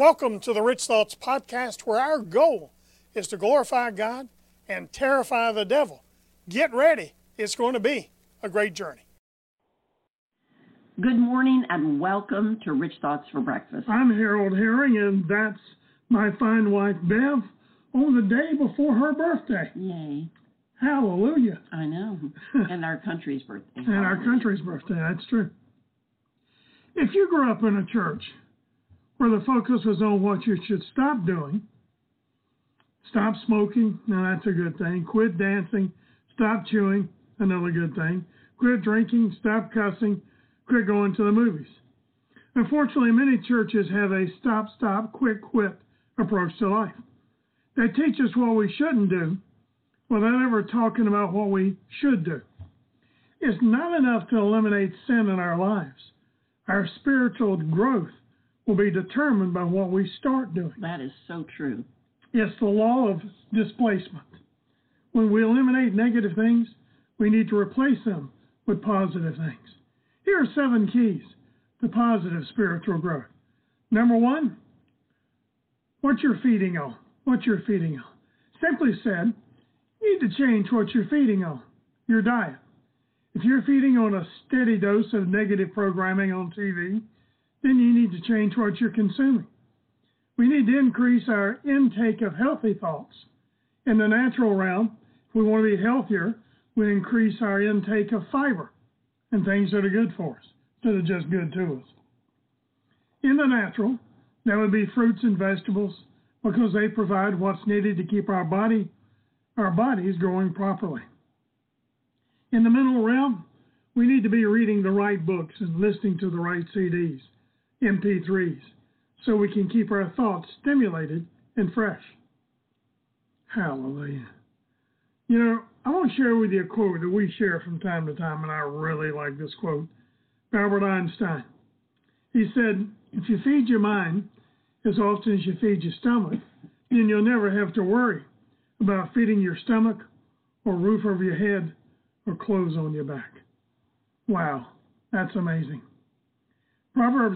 Welcome to the Rich Thoughts Podcast, where our goal is to glorify God and terrify the devil. Get ready. It's going to be a great journey. Good morning and welcome to Rich Thoughts for Breakfast. I'm Harold Herring, and that's my fine wife, Bev, on the day before her birthday. Yay. Hallelujah. I know. And our country's birthday. And our country's birthday, that's true. If you grew up in a church where the focus was on what you should stop doing, stop smoking, now that's a good thing, quit dancing, stop chewing, another good thing, quit drinking, stop cussing, quit going to the movies. Unfortunately, many churches have a stop, quit approach to life. They teach us what we shouldn't do without ever talking about what we should do. It's not enough to eliminate sin in our lives. Our spiritual growth will be determined by what we start doing. That is so true. It's the law of displacement. When we eliminate negative things, we need to replace them with positive things. Here are 7 keys to positive spiritual growth. Number 1, what you're feeding on. What you're feeding on. Simply said, you need to change what you're feeding on, your diet. If you're feeding on a steady dose of negative programming on TV, then you need to change what you're consuming. We need to increase our intake of healthy thoughts. In the natural realm, if we want to be healthier, we increase our intake of fiber and things that are good for us, instead of just good to us. In the natural, that would be fruits and vegetables, because they provide what's needed to keep our bodies growing properly. In the mental realm, we need to be reading the right books and listening to the right CDs, MP3s, so we can keep our thoughts stimulated and fresh. Hallelujah. You know, I want to share with you a quote that we share from time to time, and I really like this quote by Albert Einstein. He said, if you feed your mind as often as you feed your stomach, then you'll never have to worry about feeding your stomach or roof over your head or clothes on your back. Wow, that's amazing. Proverbs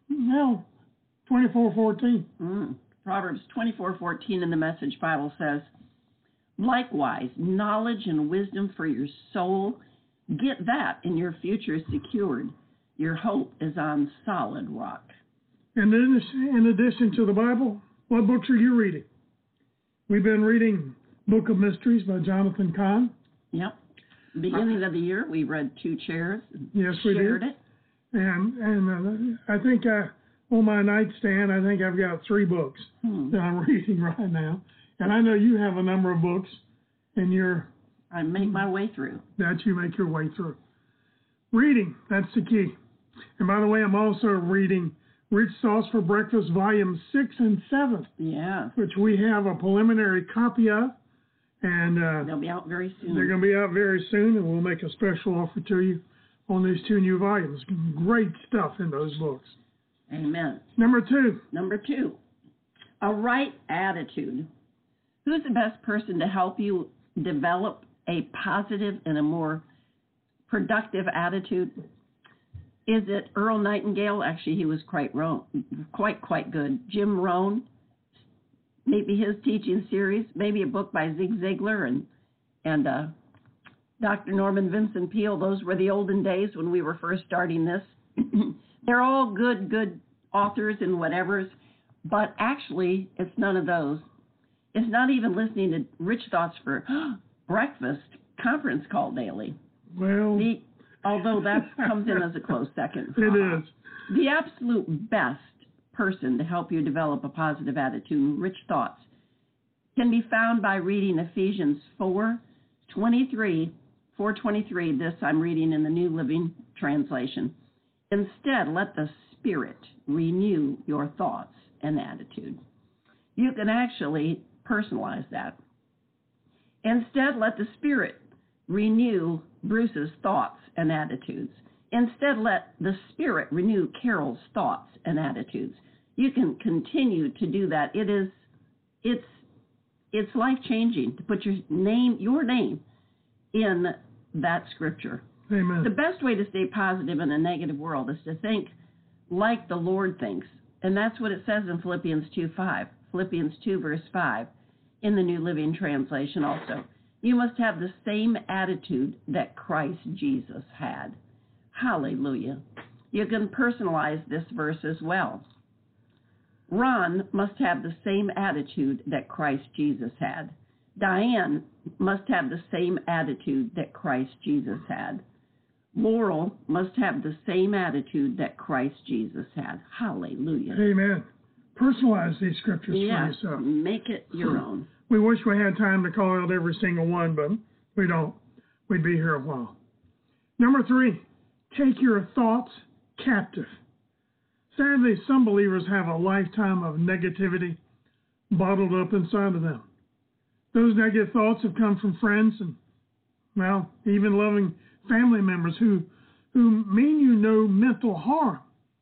24:14. Proverbs 24:14 in the Message Bible says, likewise, knowledge and wisdom for your soul, get that and your future is secured. Your hope is on solid rock. And then, in addition to the Bible, what books are you reading? We've been reading Book of Mysteries by Jonathan Cahn. Yep. Beginning of the year, we read 2 chairs. Yes, we shared did. It. And I think on my nightstand, I think I've got 3 books that I'm reading right now. And I know you have a number of books, and I make my way through. That you make your way through. Reading, that's the key. And by the way, I'm also reading Rich Thoughts for Breakfast, Volume 6 and 7. Yeah. Which we have a preliminary copy of. And they'll be out very soon. They're going to be out very soon, and we'll make a special offer to you on these 2 new volumes. Great stuff in those books. Amen. Number 2, a right attitude. Who's the best person to help you develop a positive and a more productive attitude? Is it Earl Nightingale? Actually, he was quite good. Jim Rohn, maybe his teaching series, maybe a book by Zig Ziglar and Dr. Norman Vincent Peale. Those were the olden days when we were first starting this. They're all good authors and whatevers, but actually, it's none of those. It's not even listening to Rich Thoughts for Breakfast conference call daily. Well, although that comes in as a close second. It is. The absolute best person to help you develop a positive attitude, Rich Thoughts, can be found by reading Ephesians 4:23. This I'm reading in the New Living Translation. Instead, let the Spirit renew your thoughts and attitude. You can actually personalize that. Instead, let the Spirit renew Bruce's thoughts and attitudes. Instead, let the Spirit renew Carol's thoughts and attitudes. You can continue to do that. It's life-changing to put your name in that scripture. Amen. The best way to stay positive in a negative world is to think like the Lord thinks. And that's what it says in Philippians 2:5. Philippians 2, verse 5, in the New Living Translation also. You must have the same attitude that Christ Jesus had. Hallelujah. You can personalize this verse as well. Ron must have the same attitude that Christ Jesus had. Diane must have the same attitude that Christ Jesus had. Laurel must have the same attitude that Christ Jesus had. Hallelujah. Amen. Personalize these scriptures for yourself. Make it your own. We wish we had time to call out every single one, but we don't. We'd be here a while. Number 3, take your thoughts captive. Sadly, some believers have a lifetime of negativity bottled up inside of them. Those negative thoughts have come from friends and, well, even loving family members who mean you no mental harm.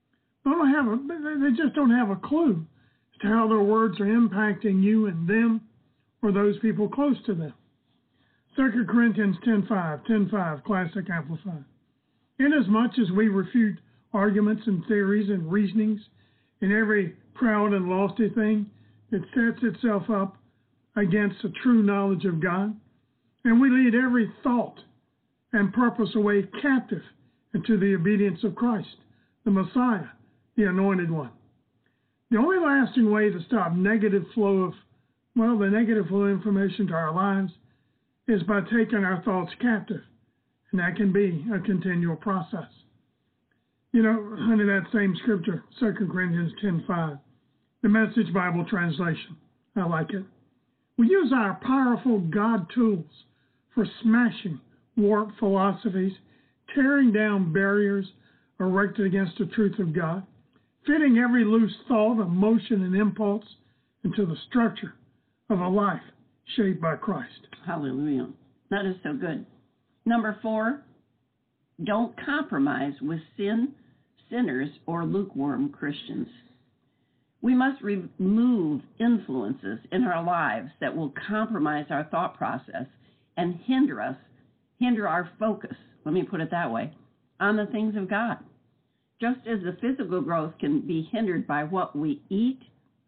They just don't have a clue as to how their words are impacting you and them or those people close to them. 2 Corinthians 10:5, Classic Amplified. Inasmuch as we refute arguments and theories and reasonings in every proud and lofty thing that sets itself up against the true knowledge of God, and we lead every thought and purpose away captive into the obedience of Christ, the Messiah, the Anointed One. The only lasting way to stop the negative flow of information to our lives is by taking our thoughts captive, and that can be a continual process. You know, under that same scripture, 2 Corinthians 10:5, the Message Bible translation, I like it. We use our powerful God tools for smashing warped philosophies, tearing down barriers erected against the truth of God, fitting every loose thought, emotion, and impulse into the structure of a life shaped by Christ. Hallelujah. That is so good. Number 4, don't compromise with sinners, or lukewarm Christians. We must remove influences in our lives that will compromise our thought process and hinder our focus, let me put it that way, on the things of God. Just as the physical growth can be hindered by what we eat,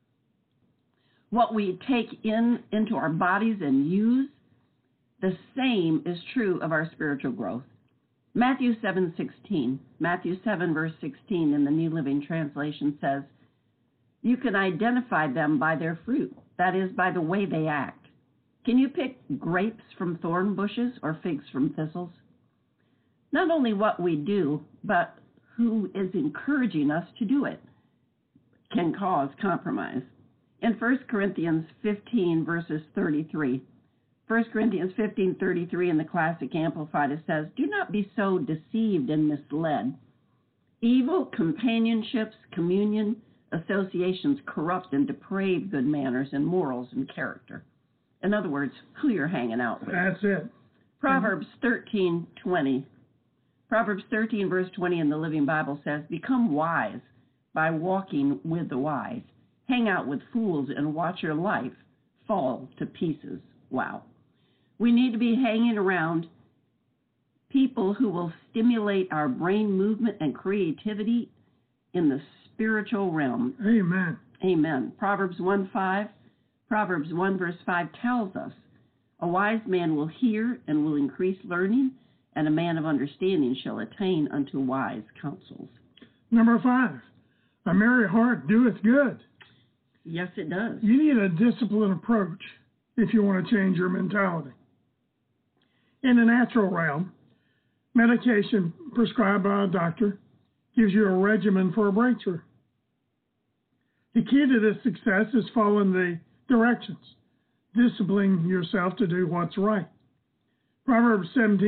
what we take into our bodies and use, the same is true of our spiritual growth. Matthew 7 verse 16 in the New Living Translation says, you can identify them by their fruit, that is, by the way they act. Can you pick grapes from thorn bushes or figs from thistles? Not only what we do, but who is encouraging us to do it can cause compromise. In 1 Corinthians 15 verses 33, 1 Corinthians 15:33 in the Classic Amplified, it says, do not be so deceived and misled. Evil companionships, communion, associations corrupt and deprave good manners and morals and character. In other words, who you're hanging out with. That's it. Proverbs 13:20. Proverbs 13 verse 20 in the Living Bible says, become wise by walking with the wise. Hang out with fools and watch your life fall to pieces. Wow. We need to be hanging around people who will stimulate our brain movement and creativity in the spiritual realm. Amen. Amen. Proverbs 1 verse 5 tells us, a wise man will hear and will increase learning, and a man of understanding shall attain unto wise counsels. Number 5, a merry heart doeth good. Yes, it does. You need a disciplined approach if you want to change your mentality. In the natural realm, medication prescribed by a doctor gives you a regimen for a breakthrough. The key to this success is following the directions, disciplining yourself to do what's right. Proverbs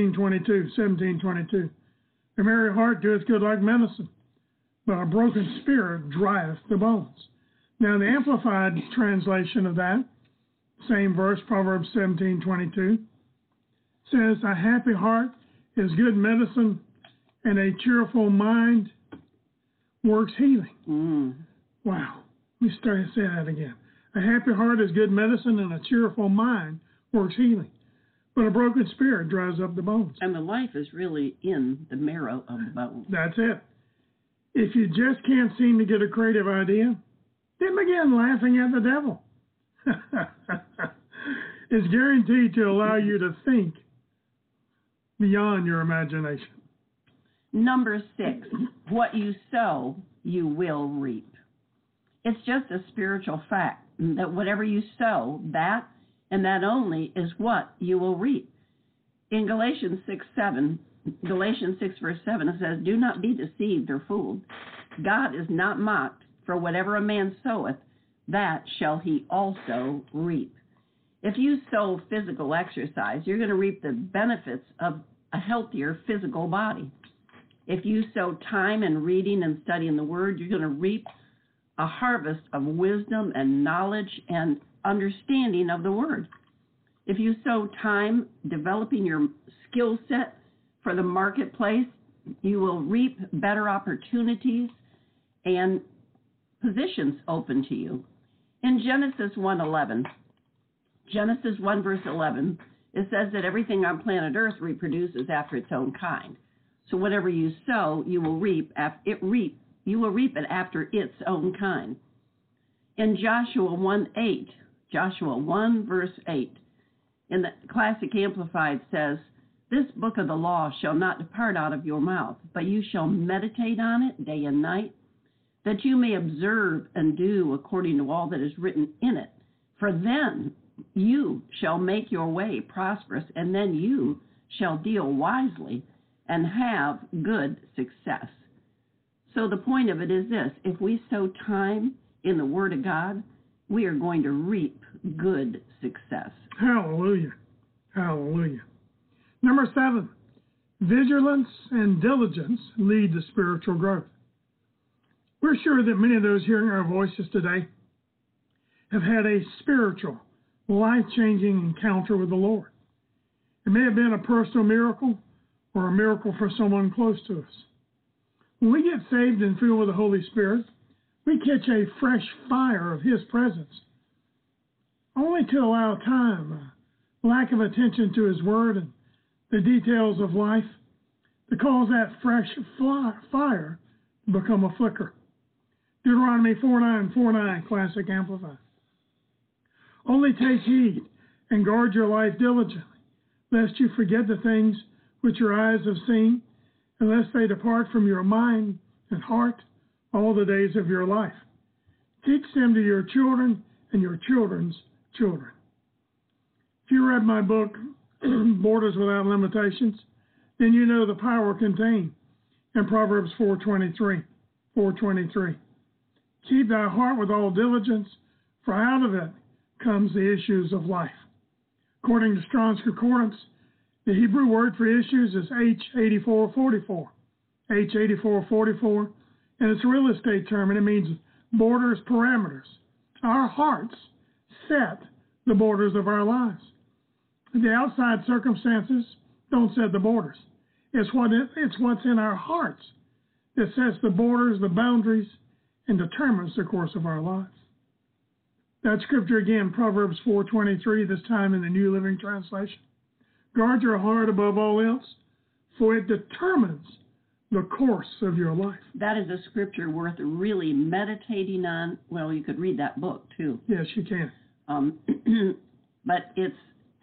17:22. A merry heart doeth good like medicine, but a broken spirit drieth the bones. Now, the Amplified translation of that same verse, Proverbs 17:22, says, a happy heart is good medicine, and a cheerful mind works healing. Wow. Let me say that again. A happy heart is good medicine, and a cheerful mind works healing. But a broken spirit dries up the bones. And the life is really in the marrow of the bones. That's it. If you just can't seem to get a creative idea, then begin laughing at the devil. It's guaranteed to allow you to think beyond your imagination. Number 6, what you sow, you will reap. It's just a spiritual fact that whatever you sow, that and that only is what you will reap. In Galatians 6 verse 7, it says, "Do not be deceived or fooled. God is not mocked, for whatever a man soweth, that shall he also reap." If you sow physical exercise, you're going to reap the benefits of a healthier physical body. If you sow time in reading and studying the Word, you're going to reap a harvest of wisdom and knowledge and understanding of the Word. If you sow time developing your skill set for the marketplace, you will reap better opportunities and positions open to you. In Genesis 1 verse 11, it says that everything on planet Earth reproduces after its own kind. So whatever you sow, you will reap you will reap it after its own kind. In Joshua 1 verse 8, in the Classic Amplified says, "This book of the law shall not depart out of your mouth, but you shall meditate on it day and night, that you may observe and do according to all that is written in it. For then you shall make your way prosperous, and then you shall deal wisely and have good success." So the point of it is this: if we sow time in the Word of God, we are going to reap good success. Hallelujah. Hallelujah. Number 7, vigilance and diligence lead to spiritual growth. We're sure that many of those hearing our voices today have had a spiritual, life-changing encounter with the Lord. It may have been a personal miracle or a miracle for someone close to us. When we get saved and filled with the Holy Spirit, we catch a fresh fire of His presence, only to allow time, lack of attention to His Word and the details of life, to cause that fresh fire to become a flicker. Deuteronomy 4:9, Classic Amplified. "Only take heed and guard your life diligently, lest you forget the things which your eyes have seen, unless they depart from your mind and heart all the days of your life. Teach them to your children and your children's children." If you read my book, Borders Without Limitations, then you know the power contained in Proverbs 4:23. "Keep thy heart with all diligence, for out of it comes the issues of life." According to Strong's Concordance, the Hebrew word for issues is H8444. H8444, and it's a real estate term, and it means borders, parameters. Our hearts set the borders of our lives. The outside circumstances don't set the borders. It's what's in our hearts that sets the borders, the boundaries, and determines the course of our lives. That scripture again, Proverbs 4:23, this time in the New Living Translation. "Guard your heart above all else, for it determines the course of your life." That is a scripture worth really meditating on. Well, you could read that book too. Yes, you can. But it's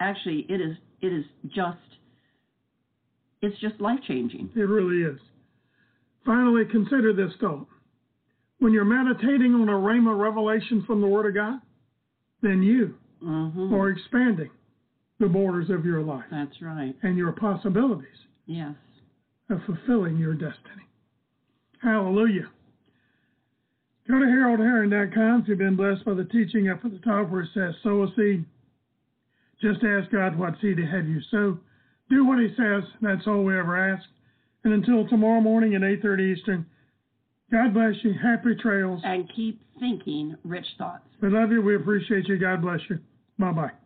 just life-changing. It really is. Finally, consider this thought. When you're meditating on a rhema revelation from the Word of God, then you are expanding the borders of your life. That's right. And your possibilities. Yes. Of fulfilling your destiny. Hallelujah. Go to HaroldHerring.com if you've been blessed by the teaching up at the top where it says sow a seed. Just ask God what seed to have you sow. Do what He says. That's all we ever ask. And until tomorrow morning at 8:30 Eastern, God bless you. Happy trails. And keep thinking rich thoughts. We love you. We appreciate you. God bless you. Bye-bye.